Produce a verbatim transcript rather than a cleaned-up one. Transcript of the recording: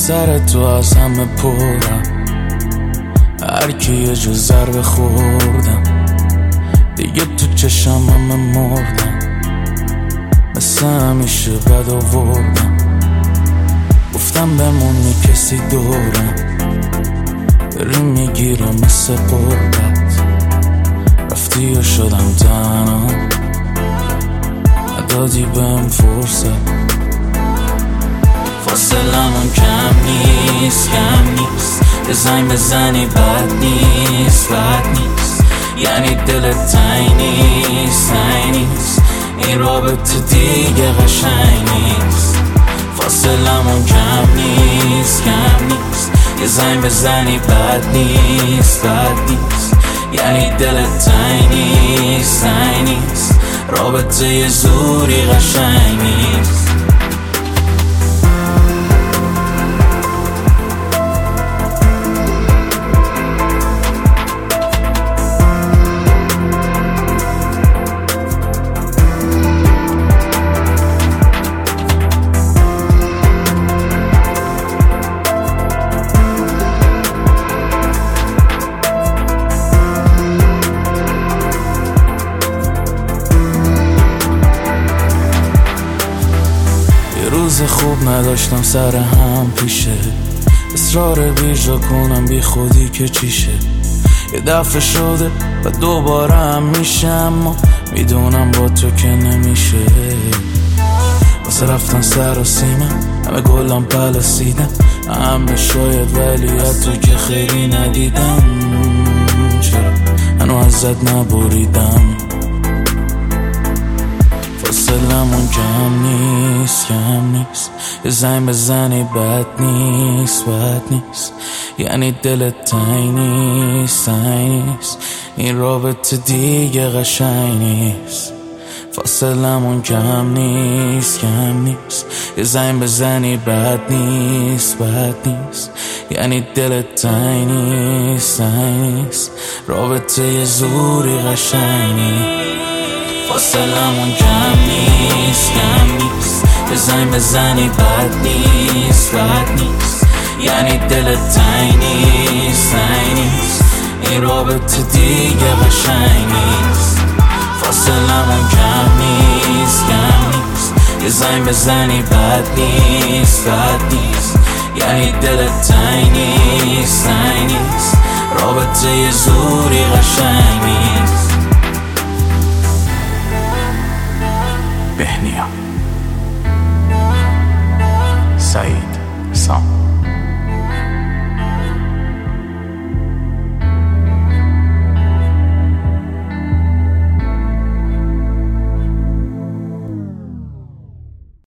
سر تو از همه پرم، هر کی یه جو ضربه خوردم دیگه تو چشم همه مردم، مثل همیشه بد آوردم، گفتم بمونی کسی دورم، داری میگیرم مثل قربت، رفتی و شدم تنها، ندادی بهم فرصت، فاصلمون کم نیست کم نیست، یه زنگ بزنی بد نیست بد نیست، یعنی دلت تنگ نیست تنگ نیست، این رابطه دیگه قشنگ نیست، فاصلمون کم نیست کم نیست، یه زنگ بزنی بد نیست بد نیست، یعنی دلت تنگ نیست تنگ نیست، رابطه یه زوری قشنگ نیست. روز خوب نداشتم سر هم پیشه، اصرار بیجا کنم بی خودی که چیشه، یه دفعه شده و دوباره هم میشه، اما میدونم با تو که نمیشه، واسه رفتن سر و سیمم همه گلم پلسیدم، همه شاید ولی از تو که خیلی ندیدم، چرا هنو ازت نبریدم، فاصلمون کم نیست کم نیست، یه زنگ بزنی بد نیست بد نیست، یعنی دلت تنگ نیست تنگ نیست، این رابطه دیگه قشنگ نیست، فاصلمون کم نیست کم نیست، یه زنگ بزنی بد نیست بد نیست، یعنی دلت تنگ نیست تنگ نیست، رابطه یه زوری قشنگ نیست، فاصلمون کم نیست کم نیست، یه زنگ بزنی بد نیست بد نیست، یعنی دلت تنگ نیست تنگ نیست، این رابطه دیگه قشنگ نیست، فاصلمون کم نیست کم نیست، یه زنگ بزنی بد نیست بد نیست، یعنی دلت تنگ نیست تنگ نیست، رابطه یه زوری قشنگ نیست. بهنیا سعید سام